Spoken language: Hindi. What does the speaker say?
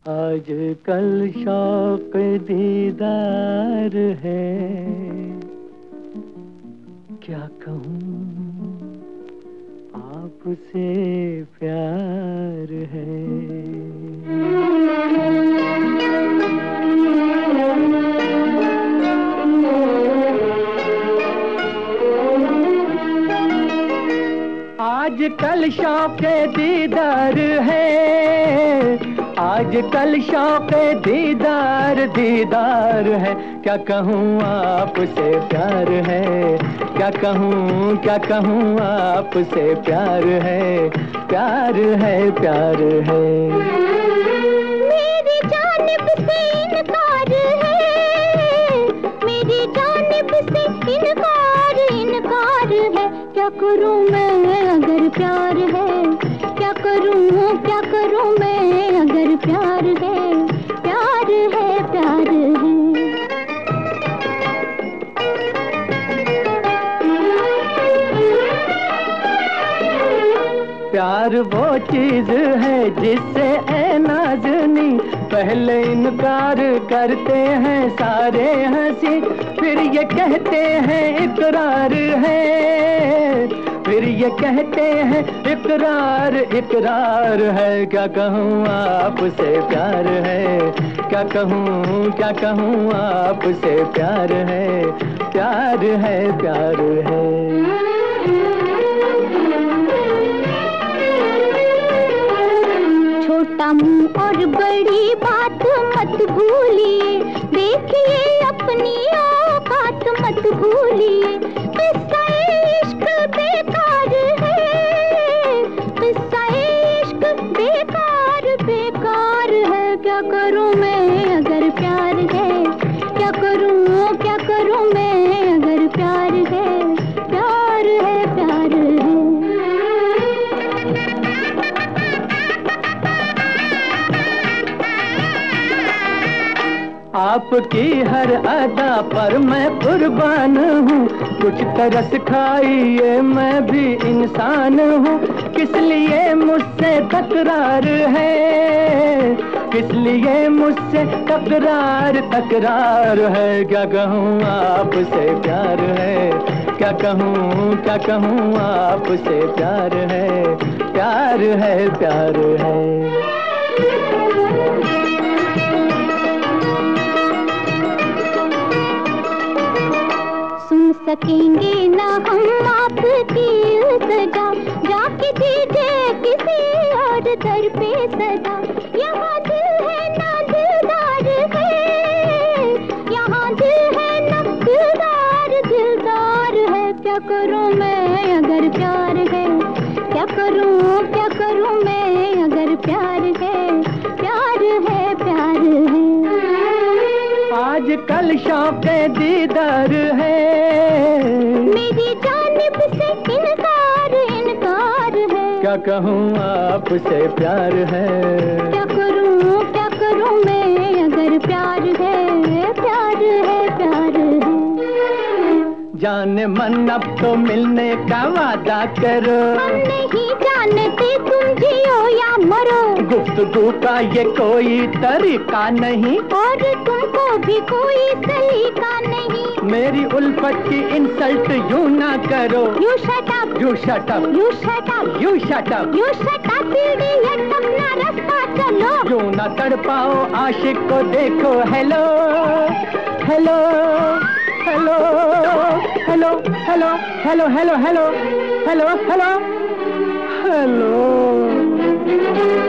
आज कल शौक दीदार है, क्या कहूँ आपसे प्यार है। आज कल शौक दीदार है, आज कल शौक दीदार दीदार है, क्या कहूँ आपसे प्यार है, क्या कहूँ आपसे प्यार है, प्यार है प्यार है। मेरी जानिब से इनकार है, मेरी जानिब से इनकार इनकार है, क्या करूँ मैं अगर प्यार है, क्या करूँ मैं अगर प्यार है, प्यार है प्यार है। प्यार वो चीज है जिससे ऐ नाज़नी पहले इनकार करते हैं सारे हंसी, फिर ये कहते हैं इकरार है, फिर ये कहते हैं इकरार इकरार है, क्या कहूँ आपसे प्यार है, क्या कहूँ आपसे प्यार है, प्यार है प्यार है। छोटा मुंह और बड़ी बात मत भूलिए, देखिए अपनी औकात मत भूलिए, किस्सा इश्क बेकार है, किस्सा इश्क बेकार बेकार है, क्या करूँ मैं अगर प्यार है, क्या करूँ मैं अगर प्यार है, प्यार है प्यार है। आपकी हर अदा पर मैं कुर्बान हूँ, कुछ तरस खाइए मैं भी इंसान हूँ, किस लिए मुझसे तकरार है, किस लिए मुझसे तकरार तकरार है, क्या कहूँ आपसे प्यार है, क्या कहूँ आपसे प्यार है, प्यार है प्यार है। सकेंगे ना हम आपकी सजा, जाके दीजिए किसी और दर पे सजा, यहाँ दिल है ना दिलदार है, यहाँ दिल है ना दिलदार दिलदार है, क्या करूँ मैं अगर प्यार है, क्या करूँ मैं अगर प्यार है, प्यार है प्यार है। आज कल शौक दीदार है, मेरी जानिब से इनकार इनकार है, क्या कहूँ आपसे प्यार है, क्या करूँ मैं अगर प्यार है, प्यार है प्यार है। जाने मन अब तो मिलने का वादा करो, हम नहीं जानते तुम जियो या मरो, गुफ्तगू का ये कोई तरीका नहीं, और तुमको भी कोई सलीका नहीं, मेरी उल्फत की इंसल्ट यूं ना करो, you shut up you shut up you shut up you shut up you shut up, idiot अपना रास्ता चलो, यूं ना तड़पाओ आशिक को, देखो hello hello hello hello hello hello hello hello hello hello hello.